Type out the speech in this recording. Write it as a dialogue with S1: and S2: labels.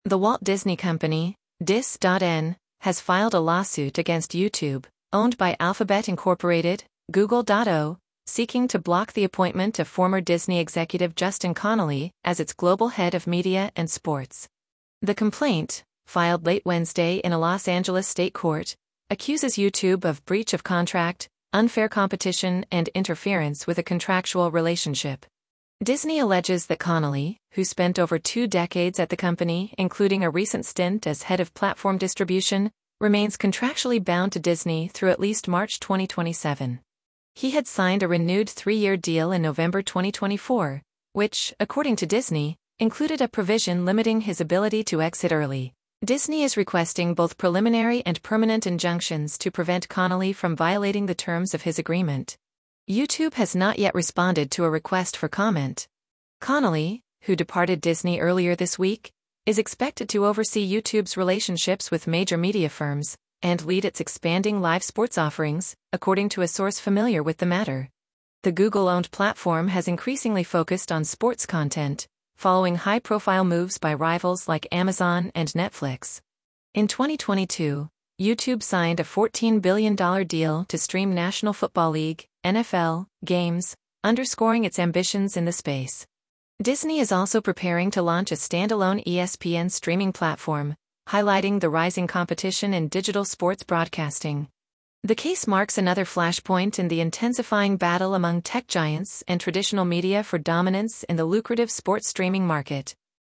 S1: The Walt Disney Company, Dis.N, has filed a lawsuit against YouTube, owned by Alphabet Incorporated, Google.O, seeking to block the appointment of former Disney executive Justin Connolly as its global head of media and sports. The complaint, filed late Wednesday in a Los Angeles state court, accuses YouTube of breach of contract, unfair competition, and interference with a contractual relationship. Disney alleges that Connolly, who spent over 2 decades at the company, including a recent stint as head of platform distribution, remains contractually bound to Disney through at least March 2027. He had signed a renewed 3-year deal in November 2024, which, according to Disney, included a provision limiting his ability to exit early. Disney is requesting both preliminary and permanent injunctions to prevent Connolly from violating the terms of his agreement. YouTube has not yet responded to a request for comment. Connolly, who departed Disney earlier this week, is expected to oversee YouTube's relationships with major media firms and lead its expanding live sports offerings, according to a source familiar with the matter. The Google-owned platform has increasingly focused on sports content, following high-profile moves by rivals like Amazon and Netflix. In 2022, YouTube signed a $14 billion deal to stream National Football League, NFL, games, underscoring its ambitions in the space. Disney is also preparing to launch a standalone ESPN streaming platform, highlighting the rising competition in digital sports broadcasting. The case marks another flashpoint in the intensifying battle among tech giants and traditional media for dominance in the lucrative sports streaming market.